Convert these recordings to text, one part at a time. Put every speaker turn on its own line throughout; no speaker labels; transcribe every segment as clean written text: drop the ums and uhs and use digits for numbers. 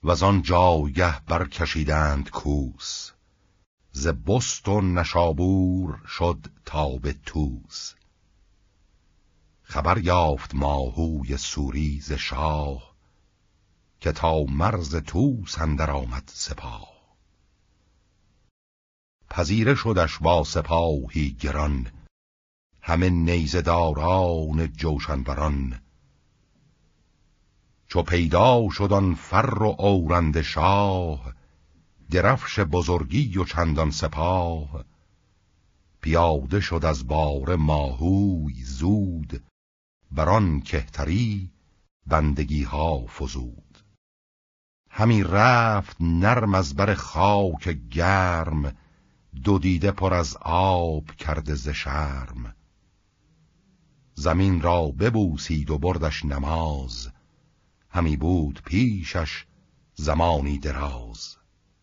وزان جایگه برکشیدند کوس، ز بست و نشابور شد تا به توس. خبر یافت ماهوی سوری ز شاه، که تا مرز توس اندر آمد سپاه. پذیره شدش با سپاهی گران، همه نیزه داران جوشن بران. چو پیدا شد آن فر و اورنده شاه، درفش بزرگی و چندان سپاه. پیاده شد از باره ماهوی زود، بران کهتری بندگی ها فزود. همی رفت نرم از بر خاک گرم، دو دیده پر از آب کرده ز شرم. زمین را ببوسید و بردش نماز، همی بود پیشش زمانی دراز.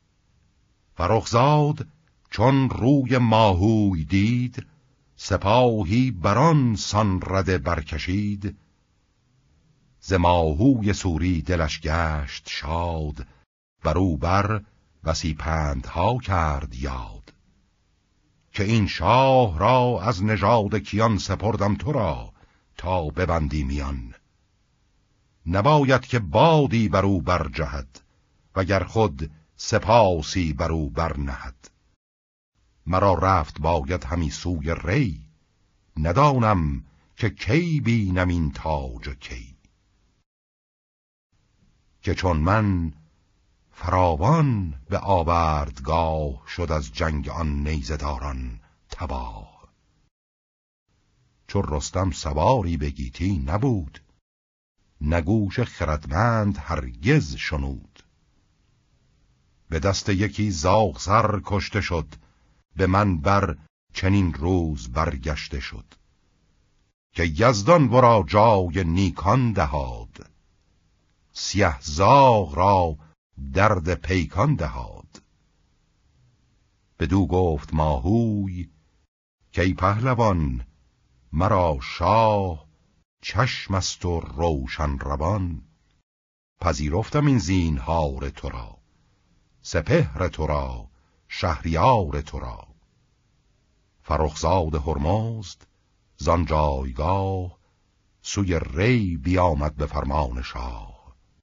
فرخزاد چون روی ماهوی دید، سپاهی بران سان رده برکشید. ز ماهوی سوری دلش گشت شاد، برو بر بسی پندها کرد یاد. که این شاه را از نژاد کیان سپردم تو را، تا ببندی میان. نباید که بادی برو برجهد، وگر خود سپاسی برو برنهد. مرا رفت باید همی سوی ری، ندانم که کی بینم این تاج کی. که چون من فراوان به آوردگاه، شد از جنگ آن نیزه داران تباه. چون رستم سواری به گیتی نبود، نگوش خردمند هرگز شنود. به دست یکی زاغ سر کشته شد، به من بر چنین روز برگشته شد. که یزدان ورا جای نیکان دهاد، سیه زاغ را درد پیکان دهاد. بدو گفت ماهوی که ای پهلوان، مرا شاه چشم است و روشن روان. پذیرفتم این زینهار تو را، سپهر تو را شهریار تو را. فرخزاد هرمزد زان جایگاه، سوی ری بیامد به فرمان شاه.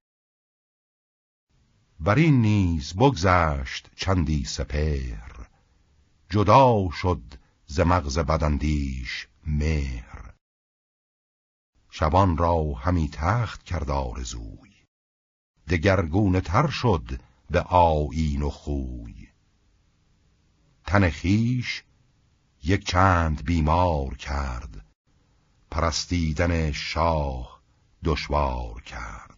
برین نیز بگذشت چندی سپهر، جدا شد ز مغز بداندیش مهر. شبان را همی تخت کرد آرزوی، دگرگونه تر شد به آیین و خوی. تن خویش یک چند بیمار کرد، پرستیدن شاه دشوار کرد.